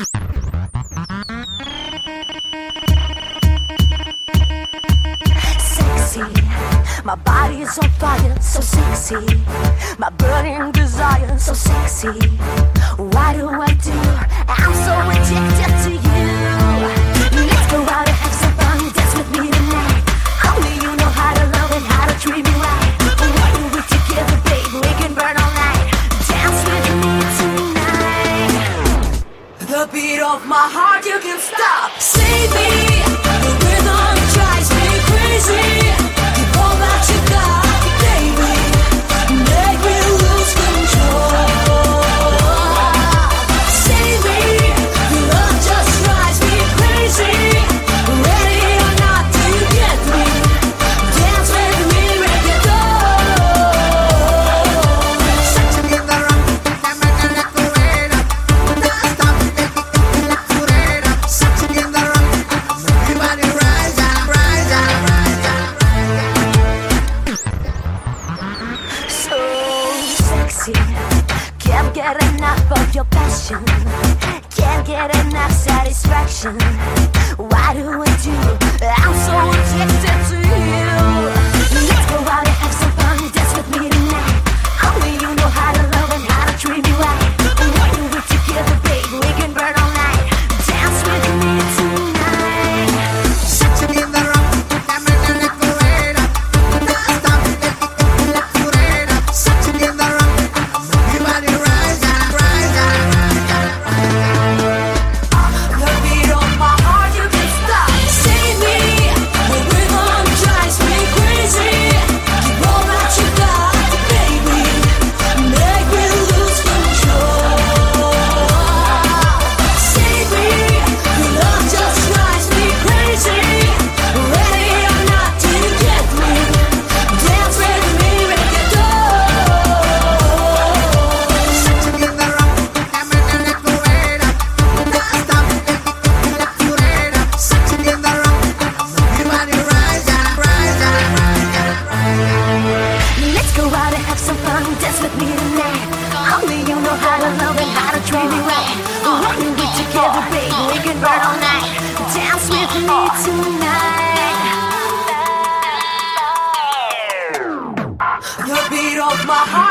My body is on fire, so sexy. My burning desire, so sexy. Why do I do? I'm so addicted to you. Let's go out and have some fun, dance with me tonight. Only you know how to love and how to treat me right. When we're together, babe, we can burn all night. Dance with me tonight. The beat of my heart, you can stop. Save me, the rhythm drives me crazy. All that you got, baby, make me lose control. Save me, your love just drives me crazy. Ready or not, do you get me? Dance with me, make it go. Such in the rock, damn la curera. Don't stop, la curera. Such in the rock, everybody rise up, rise up, rise up. Can't get enough of your passion. Can't get enough satisfaction. Why do I do? I'm so addicted to you. Let's go out and have some fun, dance with me tonight. Only you know how to love and how to treat me right. When we're together, babe, we can burn all night. Dance with me tonight. Such in the rock, damn la curera. Don't stop, la curera. Such in the rock, everybody rise up, rise up, rise up. The beat of my heart, you can stop. Save me, the rhythm drives me crazy. Keep all that you got, baby, make me lose control. Save me, your love just drives me crazy. Ready or not, do you get me? Dance with me, make it go. Such in the rock, damn la curera. Don't stop, la curera. Such in the rock, everybody rise up, rise up, rise up. Let's go out and have some fun, dance with me tonight. Only you know how to love and how to treat me right. When we're together, baby, we can burn all night. Dance with me tonight. The beat of my heart.